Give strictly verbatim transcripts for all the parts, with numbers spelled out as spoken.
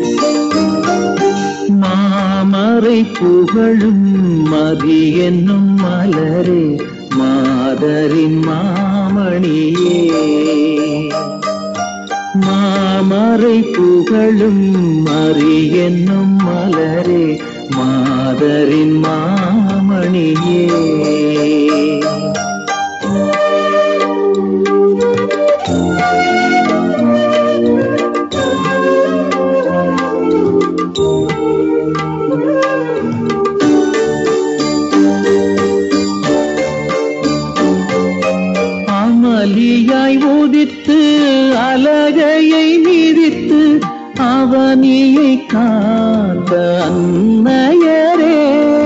மாமரை புகழும் மதி என்னும் மலரே மாதரின் மாமணியே. மாமரை புகழும் மறி என்னும் மலரே மாதரின் மாமணியே. அமளியாய் உதித்து அலகையை மிதித்து அவனியை காத்த அன்னையரே.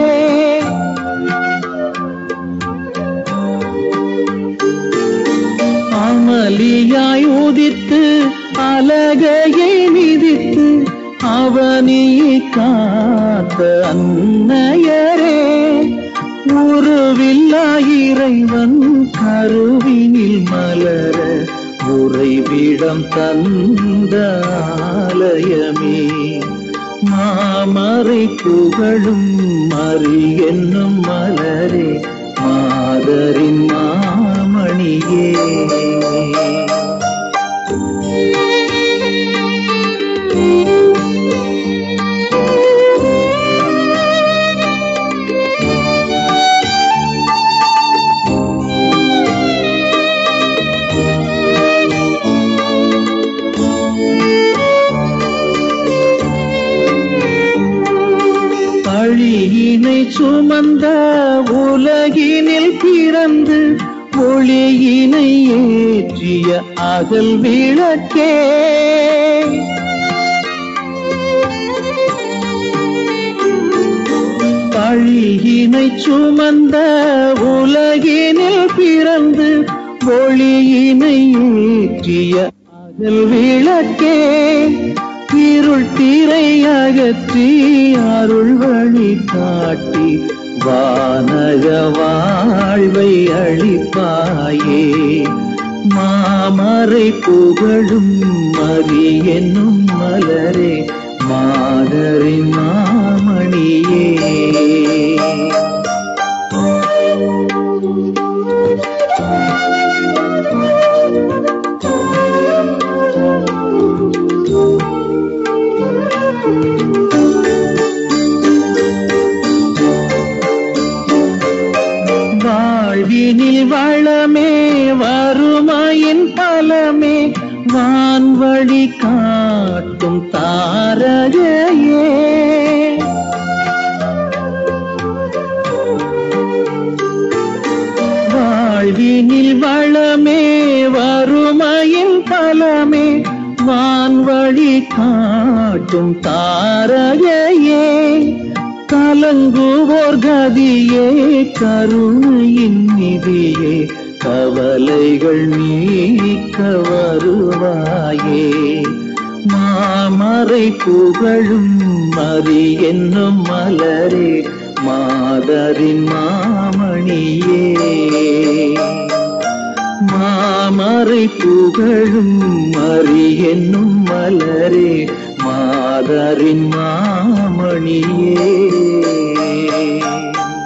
அமளியாய் உதித்து அலகையை மிதித்து அவனியை காத்த அன்னையரே. உருவில்லா இறைவன் கருவினில் மலர உறைவிடம் தந்த ஆலயமே. மாமரை புகழும் மறி என்னும் மலரே மாதரின் மாமணியே. பழியினை சுமந்த உலகினில் பிறந்து ஒளியினை ஏற்றிய அகல் விளக்கே. பழியினை சுமந்த உலகினில் பிறந்து ஒளியினை ஏற்றிய அகல் விளக்கே. இருள் திரை அகற்றி அருள் வழி காட்டி வானக வாழ்வை அளிப்பாயே. மாமரை புகழும் மறி என்னும் மலரே மாதரின் மாமணியே. வாழ்வினில் வளமே வறுமையின் பலமே வான்வழி காட்டும் தாரகையே. வாழ்வினில் வளமே வறுமையின் பலமே வான்வழி காட்டும் தாரகையே. கலங்குவோர் கதியே கருணையின் நிதியே கவலைகள் நீக்க வருவாயே. மாமரை புகழும் மறி என்னும் மலரே மாதரின் மாமணியே. மாமரை புகழும் மறி என்னும் மலரே மாதரின் மாமணியே.